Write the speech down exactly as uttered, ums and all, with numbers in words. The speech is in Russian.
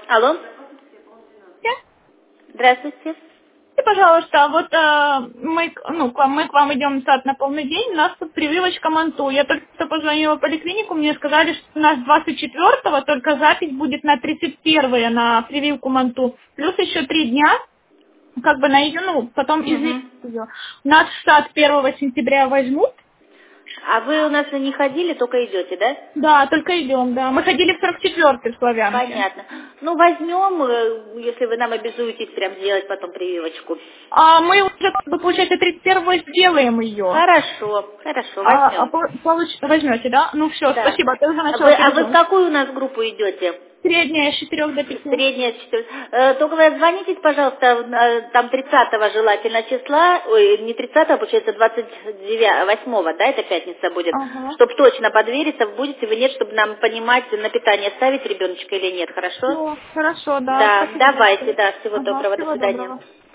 Алло. Здравствуйте. И, пожалуйста, вот э, мы, к- ну, к вам, мы к вам идем в сад на полный день, у нас тут прививочка МАНТУ. Я только что позвонила в поликлинику, мне сказали, что у нас двадцать четвёртого только запись будет на тридцать первое на прививку МАНТУ. Плюс еще три дня, как бы на ее, ну, потом изменить Мгм. ее. Нас в сад первого сентября возьмут. А вы у нас не ходили, только идете, да? Да, только идем, да. Мы ходили в сорок четвёртый в Славянке. Понятно. Ну, возьмем, э, если вы нам обязуетесь прям сделать потом прививочку. А мы уже, как бы, получается, тридцать первого сделаем ее. Хорошо, хорошо, А, а возьмем. по- получ- возьмете, да? Ну все, Да. спасибо, ты уже А начала вы, а вы в переживать. какую у нас группу идете? Средняя с четырех до пяти. Средняя четыре. Э, Только вы отзвонитесь, пожалуйста, э, там тридцатого желательно числа, ой, не тридцатого, получается двадцать восьмого, да, это пятница будет, Ага. чтобы точно подвериться, будете вы нет, чтобы нам понимать, на питание ставить ребеночка или нет, хорошо? Все, хорошо, да, Да, спасибо давайте, большое. да, всего Ага, доброго, до всего свидания. доброго.